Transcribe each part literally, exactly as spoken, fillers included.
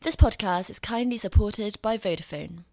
This podcast is kindly supported by Vodafone.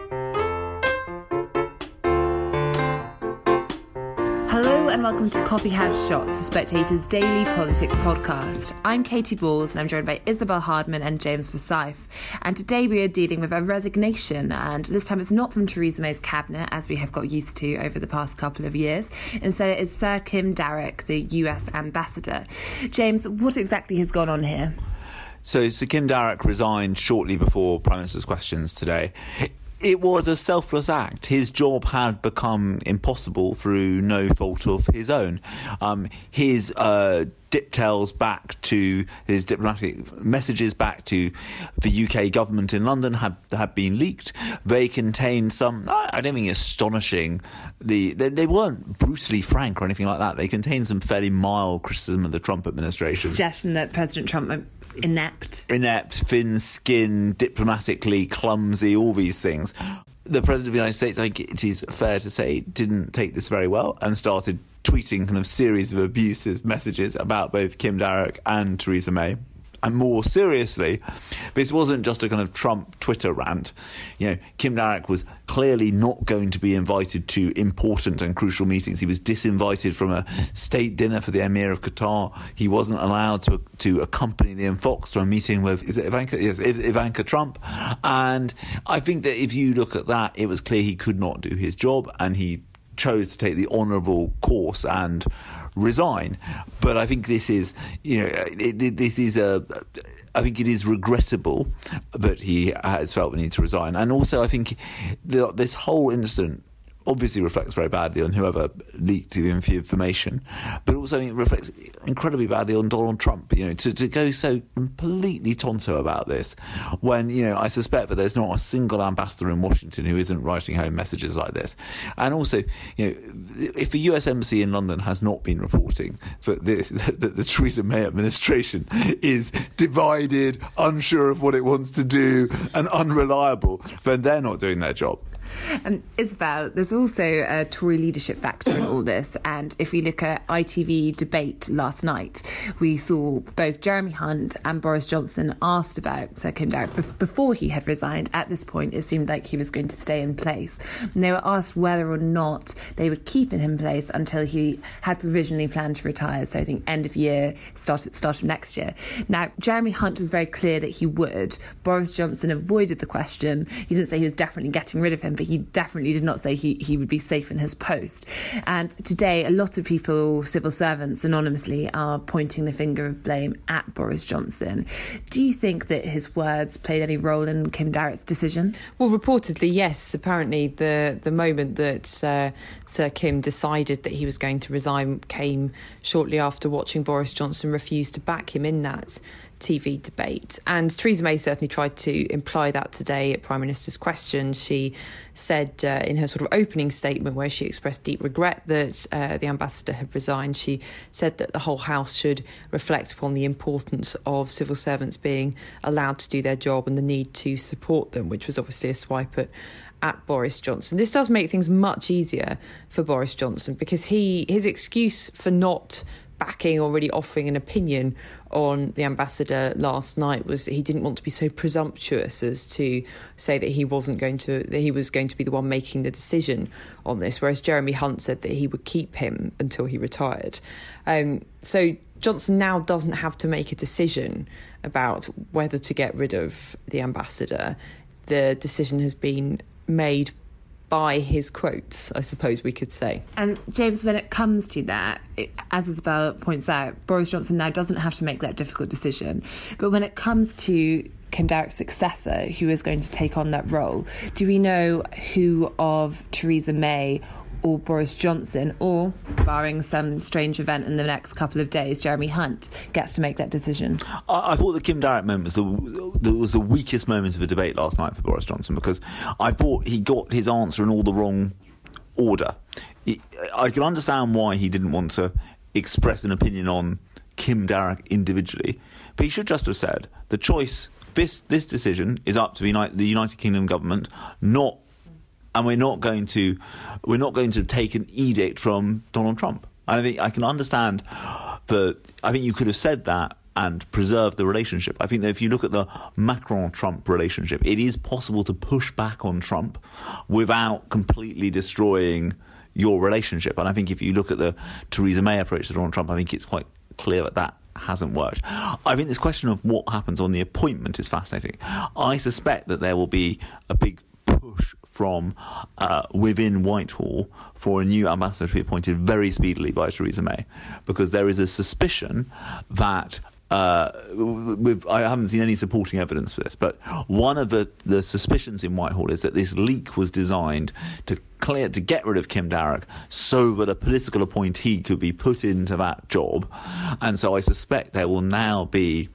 Hello and welcome to Coffee House Shots, the Spectator's daily politics podcast. I'm Katie Balls and I'm joined by Isabel Hardman and James Forsyth. And today we are dealing with a resignation, and this time it's not from Theresa May's cabinet, as we have got used to over the past couple of years. Instead it is Sir Kim Darroch, the U S ambassador. James, what exactly has gone on here? So Sir Kim Darroch resigned shortly before Prime Minister's questions today. It was a selfless act. His job had become impossible through no fault of his own. Um, his uh, diptails back to his diplomatic messages back to the U K government in London had had been leaked. They contained some, I don't mean astonishing, the they, they weren't brutally frank or anything like that. They contained some fairly mild criticism of the Trump administration. Suggestion that President Trump inept. Inept, thin-skinned, diplomatically clumsy, all these things. The President of the United States, I think it is fair to say, didn't take this very well and started tweeting kind of series of abusive messages about both Kim Darroch and Theresa May. And more seriously, this wasn't just a kind of Trump Twitter rant. You know, Kim Darroch was clearly not going to be invited to important and crucial meetings. He was disinvited from a state dinner for the Emir of Qatar. He wasn't allowed to to accompany Liam Fox to a meeting with is it Ivanka? Yes, Ivanka Trump. And I think that if you look at that, it was clear he could not do his job, and he chose to take the honourable course and resign. But I think this is, you know, it, it, this is a. I think it is regrettable that he has felt the need to resign, and also I think the, this whole incident obviously reflects very badly on whoever leaked the information, but also it reflects incredibly badly on Donald Trump. You know, to, to go so completely tonto about this, when, you know, I suspect that there's not a single ambassador in Washington who isn't writing home messages like this. And also, you know, if the U S Embassy in London has not been reporting that this, that the Theresa May administration is divided, unsure of what it wants to do, and unreliable, then they're not doing their job. And Isabel, there's also a Tory leadership factor in all this, and if we look at I T V debate last night, we saw both Jeremy Hunt and Boris Johnson asked about Sir Kim Darroch Be- before he had resigned. At this point, it seemed like he was going to stay in place, and they were asked whether or not they would keep him in place until he had provisionally planned to retire, so I think end of year, start, start of next year. Now, Jeremy Hunt was very clear that he would. Boris Johnson avoided the question. He didn't say he was definitely getting rid of him, but he definitely did not say he, he would be safe in his post. And today, a lot of people, civil servants anonymously, are pointing the finger of blame at Boris Johnson. Do you think that his words played any role in Kim Darroch's decision? Well, reportedly, yes. Apparently, the, the moment that uh, Sir Kim decided that he was going to resign came shortly after watching Boris Johnson refuse to back him in that T V debate. And Theresa May certainly tried to imply that today at Prime Minister's questions. She said uh, in her sort of opening statement, where she expressed deep regret that uh, the ambassador had resigned, she said that the whole House should reflect upon the importance of civil servants being allowed to do their job and the need to support them, which was obviously a swipe at at Boris Johnson. This does make things much easier for Boris Johnson, because he his excuse for not backing or really offering an opinion on the ambassador last night was he didn't want to be so presumptuous as to say that he wasn't going to that he was going to be the one making the decision on this, whereas Jeremy Hunt said that he would keep him until he retired. Um, so Johnson now doesn't have to make a decision about whether to get rid of the ambassador. The decision has been made by his quotes, I suppose we could say. And James, when it comes to that, it, as Isabel points out, Boris Johnson now doesn't have to make that difficult decision. But when it comes to Kim Darroch's successor, who is going to take on that role, do we know who of Theresa May or Boris Johnson, or, barring some strange event in the next couple of days, Jeremy Hunt gets to make that decision? I, I thought the Kim Darroch moment was the, the, was the weakest moment of the debate last night for Boris Johnson, because I thought he got his answer in all the wrong order. He, I can understand why he didn't want to express an opinion on Kim Darroch individually, but he should just have said the choice, this this decision is up to the United, the United Kingdom government, not and we're not going to we're not going to take an edict from Donald Trump. And I think I can understand that. I think you could have said that and preserve the relationship. I think that if you look at the Macron-Trump relationship, it is possible to push back on Trump without completely destroying your relationship. And I think if you look at the Theresa May approach to Donald Trump, I think it's quite clear that that hasn't worked. I think this question of what happens on the appointment is fascinating. I suspect that there will be a big push from uh, within Whitehall for a new ambassador to be appointed very speedily by Theresa May, because there is a suspicion that Uh, with, I haven't seen any supporting evidence for this, but one of the, the suspicions in Whitehall is that this leak was designed to clear to get rid of Kim Darroch so that a political appointee could be put into that job. And so I suspect there will now be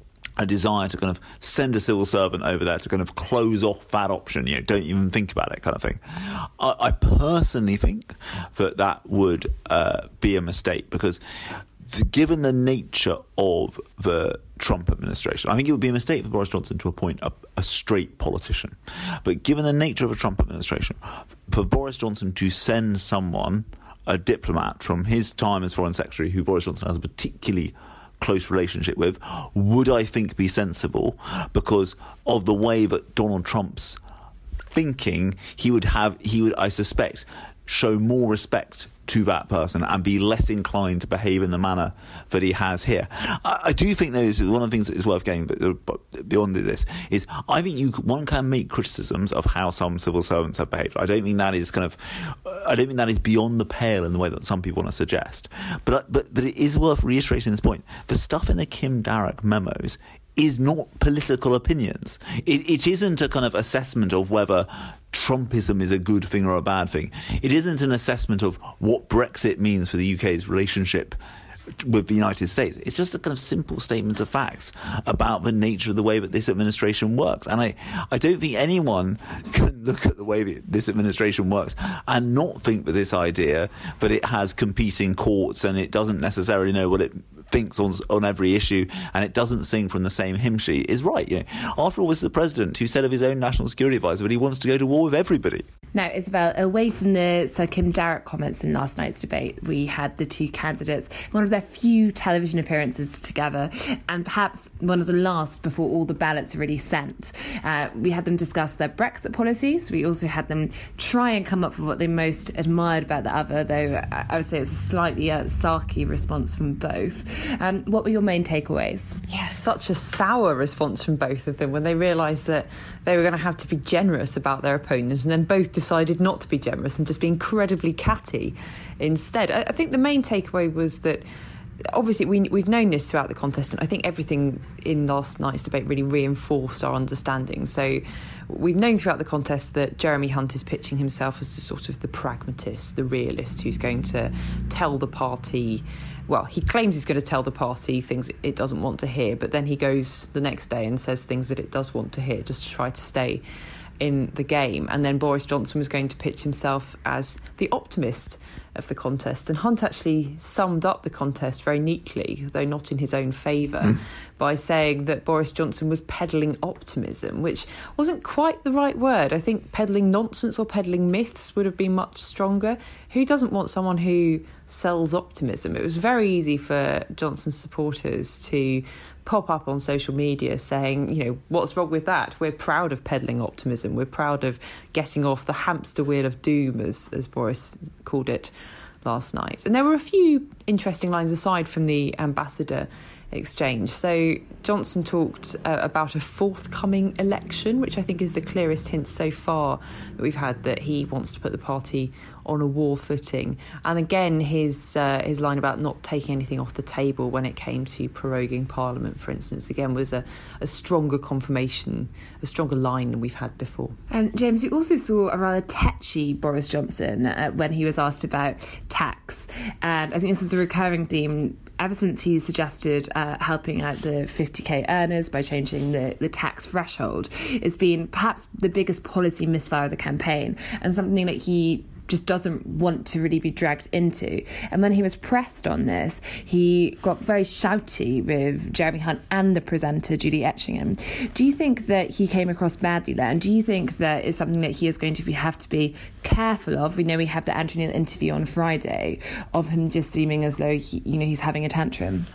a desire to kind of send a civil servant over there to kind of close off that option, you know, don't even think about it kind of thing. I, I personally think that that would uh, be a mistake, because given the nature of the Trump administration, I think it would be a mistake for Boris Johnson to appoint a, a straight politician. But given the nature of a Trump administration, for Boris Johnson to send someone, a diplomat from his time as Foreign Secretary, who Boris Johnson has a particularly close relationship with, would I think be sensible, because of the way that Donald Trump's thinking, he would have, he would, I suspect, show more respect to that person and be less inclined to behave in the manner that he has here. I, I do think, though, is one of the things that is worth getting, but, but beyond this, is I think you one can make criticisms of how some civil servants have behaved. I don't think that is kind of, I don't think that is beyond the pale in the way that some people want to suggest. But but but it is worth reiterating this point: the stuff in the Kim Darroch memos is not political opinions. It, it isn't a kind of assessment of whether Trumpism is a good thing or a bad thing. It isn't an assessment of what Brexit means for the U K's relationship with the United States. It's just a kind of simple statement of facts about the nature of the way that this administration works. And I, I don't think anyone can look at the way that this administration works and not think that this idea that it has competing courts and it doesn't necessarily know what it thinks on on every issue and it doesn't sing from the same hymn sheet is right. You know, after all, this is the president who said of his own national security advisor that he wants to go to war with everybody. Now, Isabel, away from the Sir Kim Darroch comments in last night's debate, we had the two candidates, one of their few television appearances together, and perhaps one of the last before all the ballots are really sent. Uh, we had them discuss their Brexit policies. We also had them try and come up with what they most admired about the other, though I would say it was a slightly uh, sarky response from both. Um, what were your main takeaways? Yeah, such a sour response from both of them when they realised that they were going to have to be generous about their opponents, and then both decided not to be generous and just be incredibly catty instead. I, I think the main takeaway was that obviously we, we've known this throughout the contest, and I think everything in last night's debate really reinforced our understanding. So we've known throughout the contest that Jeremy Hunt is pitching himself as the sort of the pragmatist, the realist, who's going to tell the party, well, he claims he's going to tell the party things it doesn't want to hear, but then he goes the next day and says things that it does want to hear, just to try to stay in the game. And then Boris Johnson was going to pitch himself as the optimist of the contest. And Hunt actually summed up the contest very neatly, though not in his own favour, mm. by saying that Boris Johnson was peddling optimism, which wasn't quite the right word. I think peddling nonsense or peddling myths would have been much stronger. Who doesn't want someone who sells optimism? It was very easy for Johnson's supporters to pop up on social media saying, you know, what's wrong with that? We're proud of peddling optimism. We're proud of getting off the hamster wheel of doom, as, as Boris called it last night. And there were a few interesting lines aside from the ambassador exchange. So Johnson talked uh, about a forthcoming election, which I think is the clearest hint so far that we've had that he wants to put the party on a war footing. And again, his uh, his line about not taking anything off the table when it came to proroguing Parliament, for instance, again was a, a stronger confirmation, a stronger line than we've had before. And James, you also saw a rather tetchy Boris Johnson uh, when he was asked about tax. And I think this is a recurring theme ever since he suggested uh, helping out the fifty k earners by changing the, the tax threshold. It's been perhaps the biggest policy misfire of the campaign, and something that he just doesn't want to really be dragged into. And when he was pressed on this, he got very shouty with Jeremy Hunt and the presenter, Julie Etchingham. Do you think that he came across badly there? And do you think that is something that he is going to be, have to be careful of? We know we have the Andrew Neil interview on Friday of him just seeming as though he, you know, he's having a tantrum.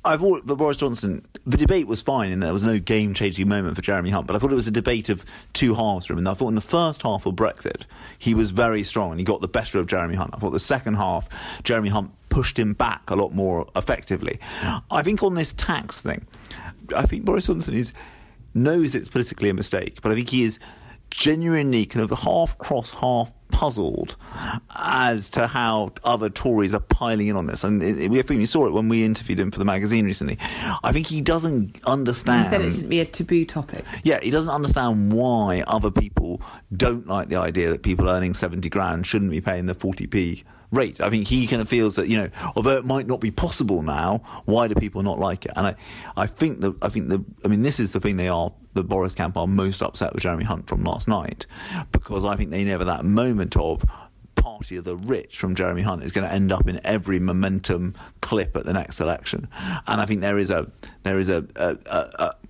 I thought that Boris Johnson, the debate was fine and there was no game-changing moment for Jeremy Hunt, but I thought it was a debate of two halves for him. And I thought in the first half of Brexit, he was very strong and he got the better of Jeremy Hunt. I thought the second half, Jeremy Hunt pushed him back a lot more effectively. I think on this tax thing, I think Boris Johnson is knows it's politically a mistake, but I think he is genuinely kind of half cross, half puzzled as to how other Tories are piling in on this. And it, we, I think we saw it when we interviewed him for the magazine recently. I think he doesn't understand... He said it shouldn't be a taboo topic. Yeah, he doesn't understand why other people don't like the idea that people earning seventy grand shouldn't be paying the forty p rate. I think he kind of feels that, you know, although it might not be possible now, why do people not like it? And I, I think that, I think the, I mean, this is the thing they are, the Boris camp are most upset with Jeremy Hunt from last night, because I think they never that moment of party of the rich from Jeremy Hunt is going to end up in every momentum clip at the next election. And I think there is a, there is a, a, a, a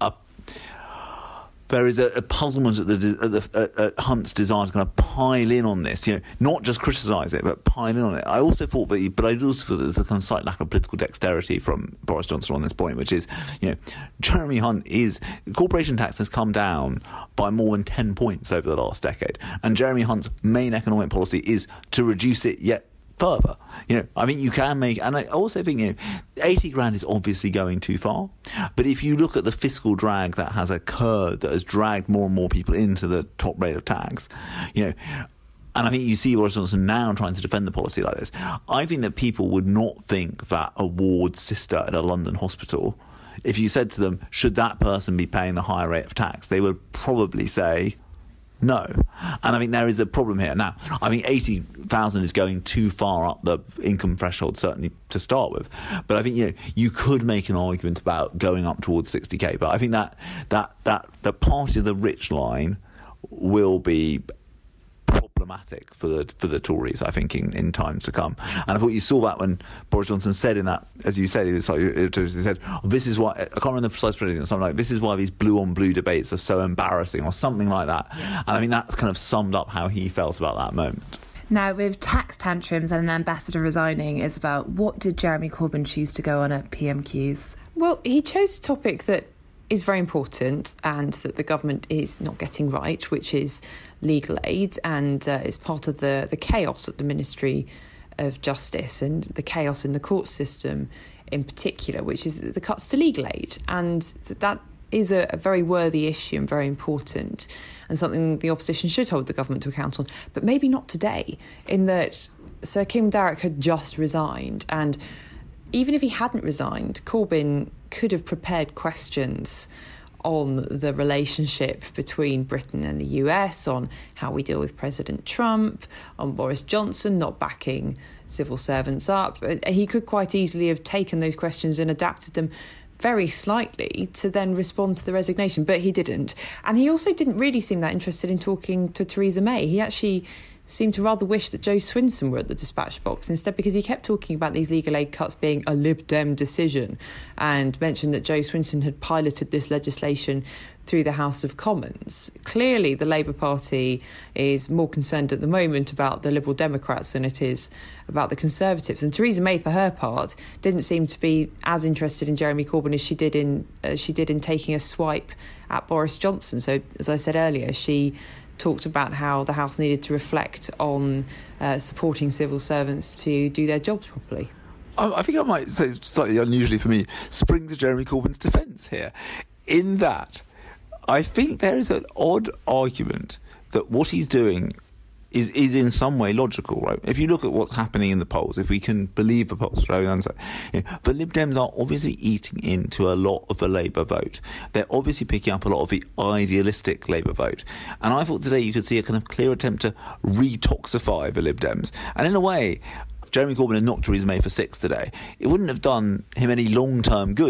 There is a, a puzzlement at, the, at, the, at, at Hunt's desire to kind of pile in on this, you know, not just criticise it, but pile in on it. I also thought that, he, but I also feel that there's a kind of slight lack of political dexterity from Boris Johnson on this point, which is, you know, Jeremy Hunt is, corporation tax has come down by more than ten points over the last decade, and Jeremy Hunt's main economic policy is to reduce it yet further. You know, I mean, you can make, and I also think, you know, eighty grand is obviously going too far. But if you look at the fiscal drag that has occurred, that has dragged more and more people into the top rate of tax, you know, and I think you see Boris Johnson now trying to defend the policy like this. I think that people would not think that a ward sister at a London hospital, if you said to them, should that person be paying the higher rate of tax, they would probably say no. And I think there is a problem here. Now, I think eighty thousand is going too far up the income threshold, certainly to start with. But I think, you know, you could make an argument about going up towards sixty k. But I think that that that the party of the rich line will be problematic for the for the Tories, I think, in, in times to come. And I thought you saw that when Boris Johnson said in that, as you said, he, was like, he said, oh, this is why, I can't remember the precise phrasing, something like, this is why these blue-on-blue debates are so embarrassing, or something like that. And I mean, that's kind of summed up how he felt about that moment. Now, with tax tantrums and an ambassador resigning, Isabel, what did Jeremy Corbyn choose to go on at P M Qs? Well, he chose a topic that is very important and that the government is not getting right, which is legal aid, and uh, is part of the, the chaos at the Ministry of Justice and the chaos in the court system in particular, which is the cuts to legal aid. And that is a, a very worthy issue and very important, and something the opposition should hold the government to account on, but maybe not today, in that Sir Kim Darroch had just resigned, and even if he hadn't resigned, Corbyn could have prepared questions on the relationship between Britain and the U S, on how we deal with President Trump, on Boris Johnson not backing civil servants up. He could quite easily have taken those questions and adapted them very slightly to then respond to the resignation, but he didn't. And he also didn't really seem that interested in talking to Theresa May. He actually seemed to rather wish that Jo Swinson were at the dispatch box instead, because he kept talking about these legal aid cuts being a Lib Dem decision, and mentioned that Jo Swinson had piloted this legislation through the House of Commons. Clearly, the Labour Party is more concerned at the moment about the Liberal Democrats than it is about the Conservatives. And Theresa May, for her part, didn't seem to be as interested in Jeremy Corbyn as she did in as she did in taking a swipe at Boris Johnson. So, as I said earlier, she talked about how the House needed to reflect on uh, supporting civil servants to do their jobs properly. I think I might say, slightly unusually for me, spring to Jeremy Corbyn's defence here, in that I think there is an odd argument that what he's doing is is in some way logical, right? If you look at what's happening in the polls, if we can believe the polls, right? And so, you know, the Lib Dems are obviously eating into a lot of the Labour vote. They're obviously picking up a lot of the idealistic Labour vote. And I thought today you could see a kind of clear attempt to retoxify the Lib Dems. And in a way, Jeremy Corbyn had knocked Theresa May for six today. It wouldn't have done him any long-term good, in that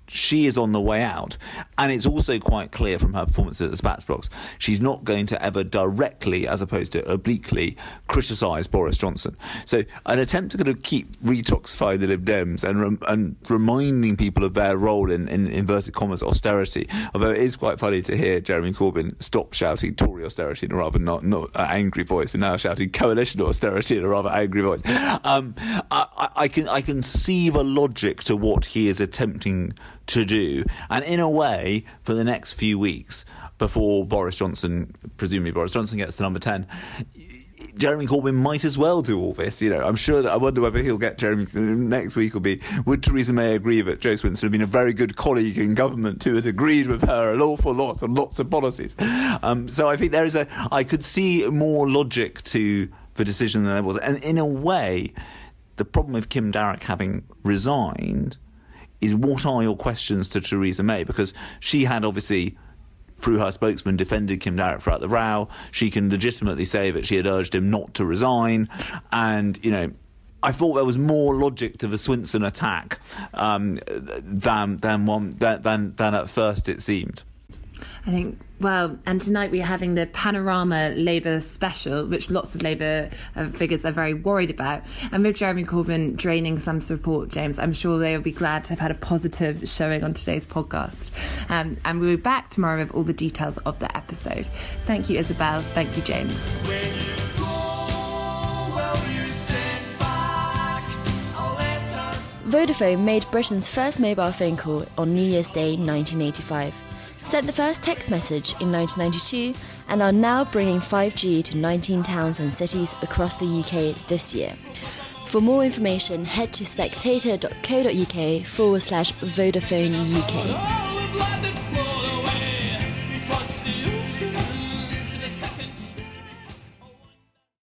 she is on the way out. And it's also quite clear from her performance at the Spats box, she's not going to ever directly, as opposed to obliquely, criticise Boris Johnson. So an attempt to kind of keep retoxifying the Lib Dems and, rem- and reminding people of their role in, in inverted commas austerity, although it is quite funny to hear Jeremy Corbyn stop shouting Tory austerity in a rather not, not uh, angry voice and now shouting coalition austerity in a rather angry voice. Um, I, I, can, I can see the logic to what he is attempting to do, and in a way, for the next few weeks before Boris Johnson, presumably Boris Johnson gets to number ten, Jeremy Corbyn might as well do all this. You know, I'm sure that I wonder whether he'll get Jeremy next week. Will be, would Theresa May agree that Jo Swinson had been a very good colleague in government who has agreed with her an awful lot on lots of policies? Um, so I think there is a, I could see more logic to the decision than there was, and in a way, the problem with Kim Darroch having resigned is, what are your questions to Theresa May? Because she had obviously, through her spokesman, defended Kim Darroch throughout the row. She can legitimately say that she had urged him not to resign. And, you know, I thought there was more logic to the Swinson attack um, than, than, one, than, than, than at first it seemed. I think, well, and tonight we're having the Panorama Labour special, which lots of Labour uh, figures are very worried about. And with Jeremy Corbyn draining some support, James, I'm sure they'll be glad to have had a positive showing on today's podcast. Um, and we'll be back tomorrow with all the details of the episode. Thank you, Isabel. Thank you, James. When you go, will you sit back? I'll let her... Vodafone made Britain's first mobile phone call on New Year's Day nineteen eighty-five, sent the first text message in nineteen ninety-two, and are now bringing five G to nineteen towns and cities across the U K this year. For more information, head to spectator.co.uk forward slash Vodafone UK.